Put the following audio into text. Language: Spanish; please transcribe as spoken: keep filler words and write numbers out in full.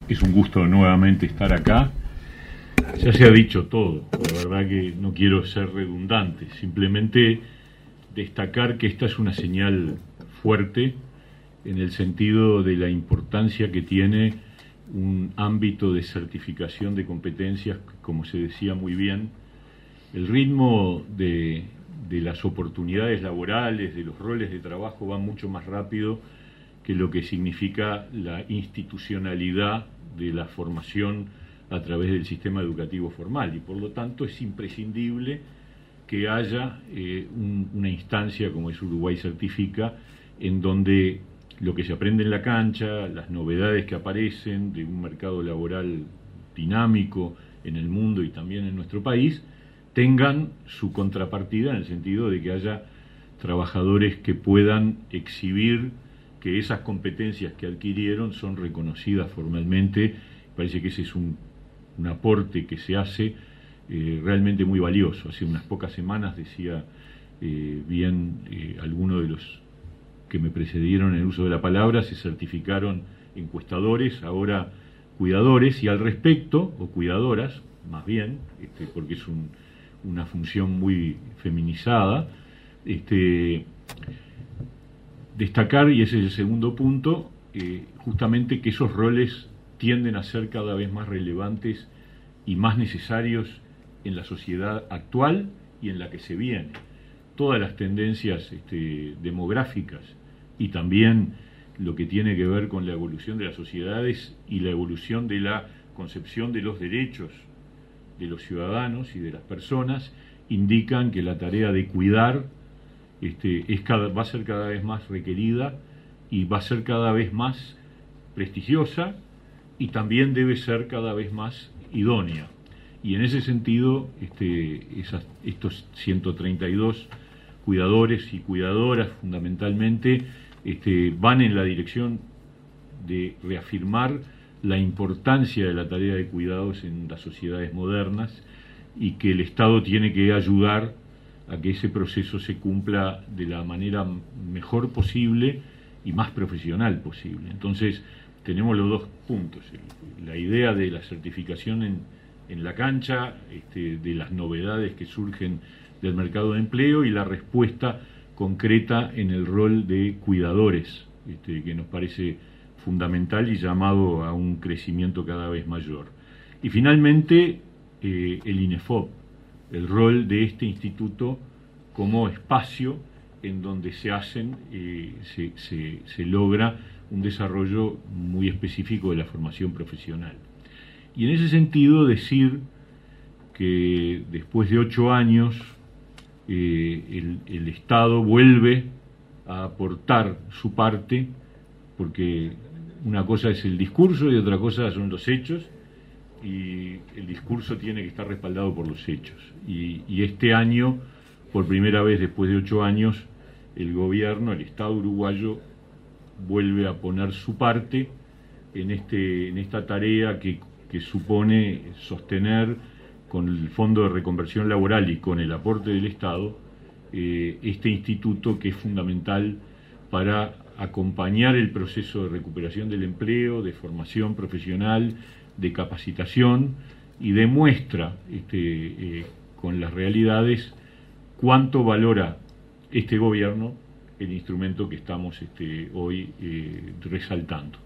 Es un gusto nuevamente estar acá. Ya se ha dicho todo, la verdad que no quiero ser redundante, simplemente destacar que esta es una señal fuerte en el sentido de la importancia que tiene un ámbito de certificación de competencias, como se decía muy bien. El ritmo de, de las oportunidades laborales, de los roles de trabajo, va mucho más rápido que lo que significa la institucionalidad de la formación a través del sistema educativo formal, y por lo tanto es imprescindible que haya eh, un, una instancia como es Uruguay Certifica, en donde lo que se aprende en la cancha, las novedades que aparecen de un mercado laboral dinámico en el mundo y también en nuestro país, tengan su contrapartida en el sentido de que haya trabajadores que puedan exhibir que esas competencias que adquirieron son reconocidas formalmente. Parece que ese es un, un aporte que se hace eh, realmente muy valioso. Hace unas pocas semanas decía eh, bien eh, alguno de los que me precedieron en el uso de la palabra, se certificaron encuestadores, ahora cuidadores, y al respecto, o cuidadoras, más bien, este, porque es un, una función muy feminizada, este, destacar, y ese es el segundo punto, eh, justamente que esos roles tienden a ser cada vez más relevantes y más necesarios en la sociedad actual y en la que se viene. Todas las tendencias este, demográficas y también lo que tiene que ver con la evolución de las sociedades y la evolución de la concepción de los derechos de los ciudadanos y de las personas indican que la tarea de cuidar Este, es cada, va a ser cada vez más requerida y va a ser cada vez más prestigiosa, y también debe ser cada vez más idónea. Y en ese sentido, este, esas, estos ciento treinta y dos cuidadores y cuidadoras fundamentalmente este, van en la dirección de reafirmar la importancia de la tarea de cuidados en las sociedades modernas, y que el Estado tiene que ayudar a que ese proceso se cumpla de la manera mejor posible y más profesional posible. Entonces, tenemos los dos puntos: la idea de la certificación en, en la cancha, este, de las novedades que surgen del mercado de empleo, y la respuesta concreta en el rol de cuidadores, este, que nos parece fundamental y llamado a un crecimiento cada vez mayor. Y finalmente, eh, el INEFOP, el rol de este instituto como espacio en donde se hacen, eh, se, se, se logra un desarrollo muy específico de la formación profesional. Y en ese sentido decir que después de ocho años eh, el, el Estado vuelve a aportar su parte, porque una cosa es el discurso y otra cosa son los hechos, y el discurso tiene que estar respaldado por los hechos. Y, y este año, por primera vez después de ocho años, el gobierno, el Estado uruguayo, vuelve a poner su parte en, este, en esta tarea que, que supone sostener, con el Fondo de Reconversión Laboral y con el aporte del Estado, eh, este instituto que es fundamental para acompañar el proceso de recuperación del empleo, de formación profesional, de capacitación, y demuestra este, eh, con las realidades cuánto valora este gobierno el instrumento que estamos este, hoy eh, resaltando.